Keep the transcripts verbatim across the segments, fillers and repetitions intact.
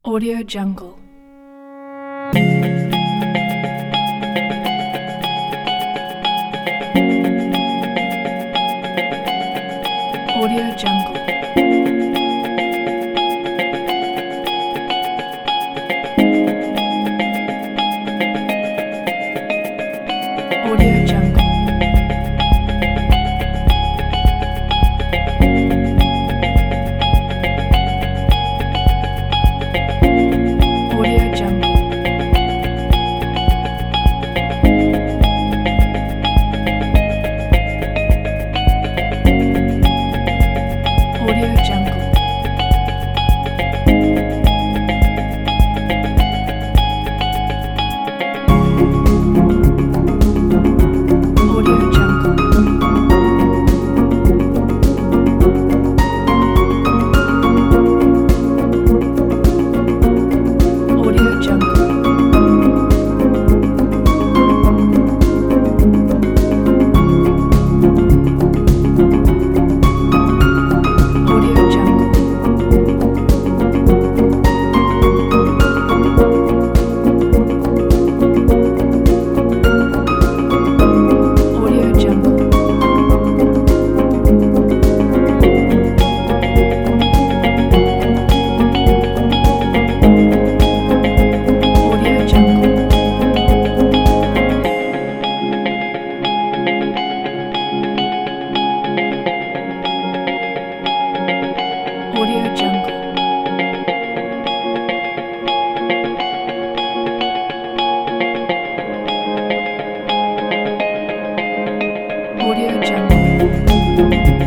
Audio Jungle. Audio Jungle. Audio Jungle. Audio Jungle. Audio Jungle. Audio Jungle. Audio Jungle. Audio Jungle. Audio Jungle. Audio Jungle. Audio Jungle. Audio Jungle.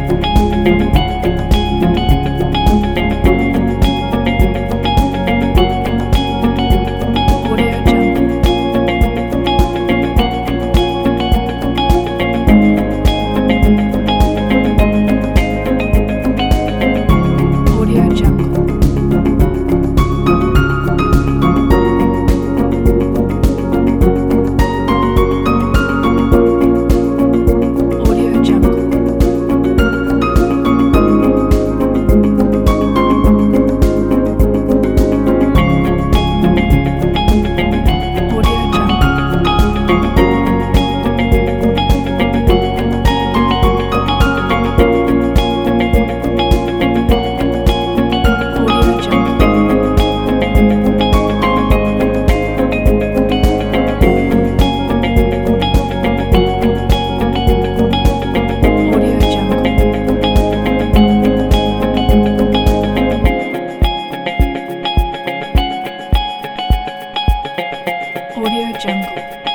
Audio Jungle. Audio Jungle. Audio Jungle. Audio Jungle. Audio Jungle. Audio Jungle. Audio Jungle.